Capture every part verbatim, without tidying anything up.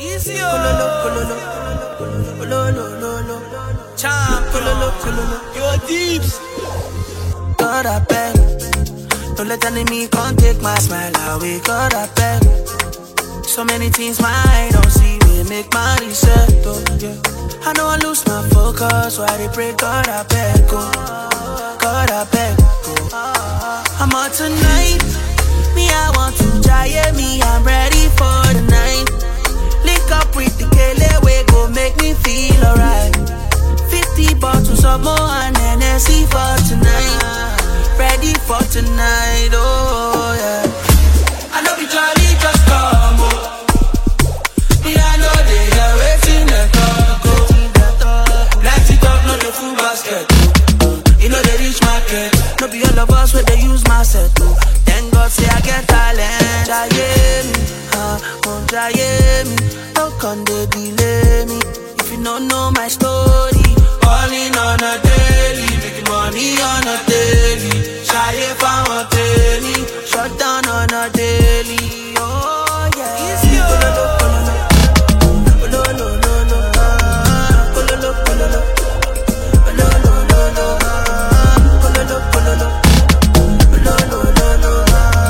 Easy, kololo, kololo, kololo, kololo, champ, kololo, kololo, your deeps. God, I beg, don't let enemy come take my smile away. God, I beg, so many things my eye don't see, we make my reset, oh, yeah. I know I lose my focus, why they pray, God, I beg, oh, God, I beg, oh. I'm out tonight, me, I want to giant me, I'm ready for the night. Link up with the Kele, we go make me feel alright. Fifty bottles of more and N S C for tonight. Ready for tonight, oh yeah. I know be jolly, just come, oh. Me, I know they are waiting to talk, oh. Let's it up, no the full basket, oh. You know they reach market. No be all of us where they use my set, oh. Thank God say I get talent, I hear me, uh, won't I hear me? How can they delay me? If you don't know my story, falling on a daily, making money on a daily. Shy if I want daily, shut down on a daily. Oh yeah. Easy, kololo, kololo, kololo, kololo, kololo, kololo, kololo, kololo, kololo, kololo,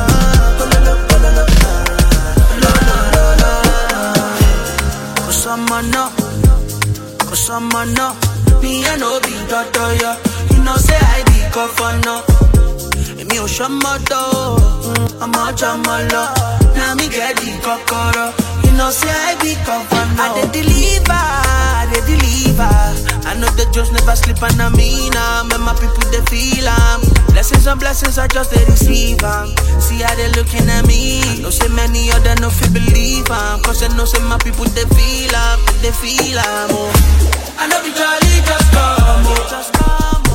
someone know, cause someone know. Me I know be doctor, yeah. You know say I be governor. And me o shamoto, I'm a jamalo. Now me get the kokoro. You know say I be governor. I dey deliver, I dey deliver. I know the jokes never sleep and I mean I'm and my people they feel am. Blessings and blessings I just they receive am. See how they looking at me. I know say many other no feel believe am. Cause I know say my people they feel am, they feel am. Oh. I know be jolly, just come, oh. Just come, oh.